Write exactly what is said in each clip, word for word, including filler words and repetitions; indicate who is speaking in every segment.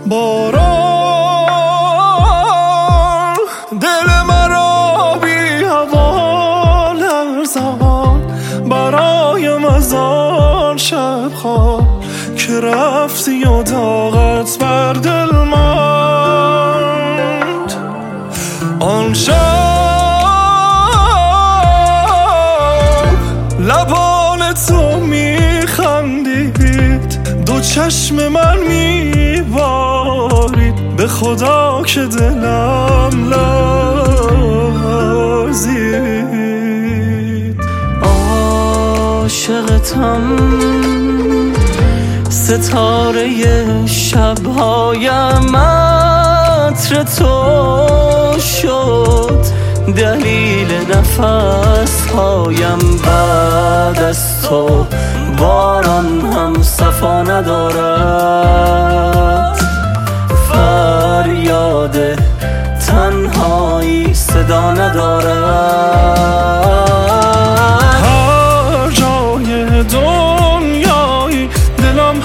Speaker 1: باران دل مرا بی هوا لرزان برایم از آن شب خواب که رفتی و داغت بر دل ماند. آن شب لبان تو میخندید، دو چشم من میبارید، به خدا که دلم لرزید.
Speaker 2: عاشقتم ستاره شبهایم عطر تو شد، دلیل نفس هایم بعد از تو. باران هم صفا ندارد، فریاد تنهایی صدا ندارد.
Speaker 1: هر جای دنیایی دلم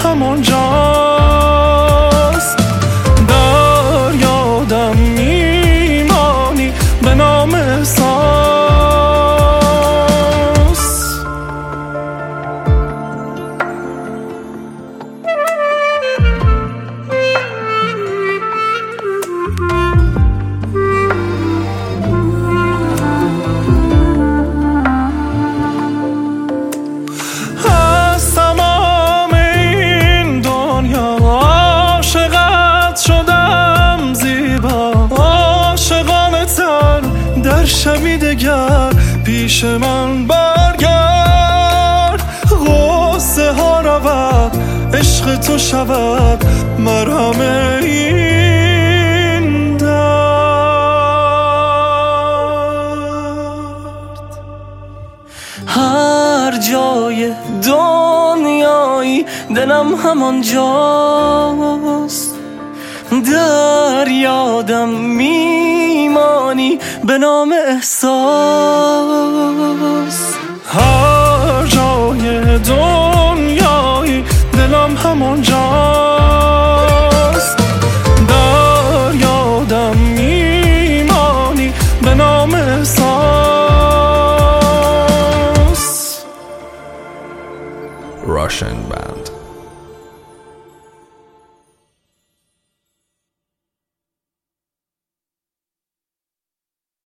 Speaker 1: همانجاست، در یادم میمانی به نام احساس. از تمام این دنیا عاشقت شدم زیبا، عاشقانه تر در شبی دگر پیش من برگرد. غصه ها رود عشق تو شود مرهم این درد.
Speaker 2: هر جای دنیایی دلم همانجاست، در یادم میمانی به نام احساس.
Speaker 1: هر جای دنیایی دلم همانجاست،